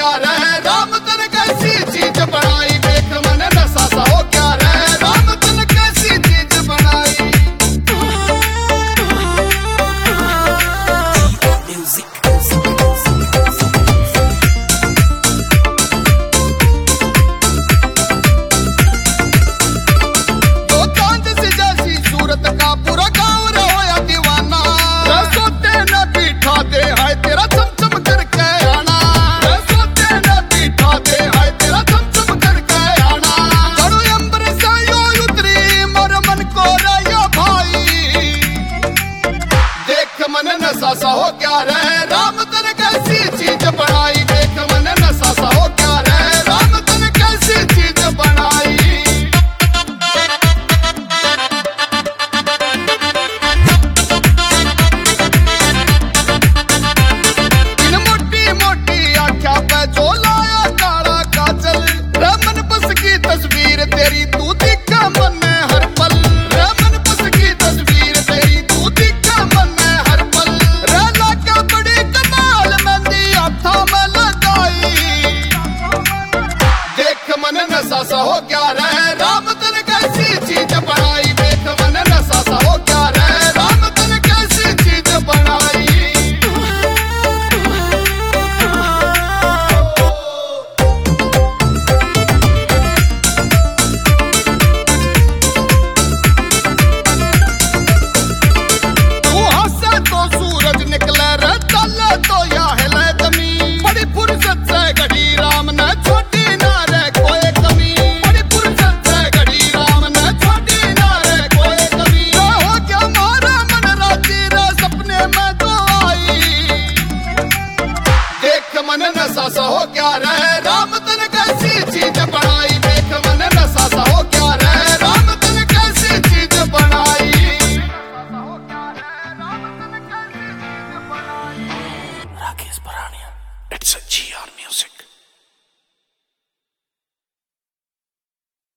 क्या रे राम तन कैसी चीज बनाई, देख मन नशा सा हो क्या रे राम तन कैसी चीज बनाई। तो चांद सी जैसी सूरत का पूरा गाँव रोया दीवाना, सोते न बिठा दे है तेरा चमचम करके आना, सोते न बिठा दे है तेरा चमचम करके आना। चढ़ो अंबर से यो उतरी मोर मन को रयो भाई, देख मन नशा सा हो क्या रे राम तन कैसी चीज बनाई, देख मन नशा सा हो क्या रे राम तन कैसी चीज बनाई। इन मोटी मोटी आँखों पे जो लाया काला काजल, रमन बस की तस्वीर तेरी तू दिखा मन में हर पल, रमन बस की तस्वीर तेरी तू दिखा मन में हर पल। रहना क्या बड़ी कमाल मेहंदी हाथों में लगाई, देख मन नशा सा हो क्या रे राम तन कैसी चीज बनाई, देख मन नशा सा हो क्या रे राम तन कैसी चीज बनाई। तू हंसे तो सूरज निकले रे चले तो या हिले जमीन, बड़ी फुर्सत से घड़ी राम ने छोटी ना रे कोई कमी, बड़ी फुर्सत से घड़ी राम ने छोटी ना रे कोई कमी। हो क्या मारा मन राजी रे सपने में तो आई, देख मन नशा सा हो क्या रे राम तन कैसी चीज बनाई, देख मन नशा सा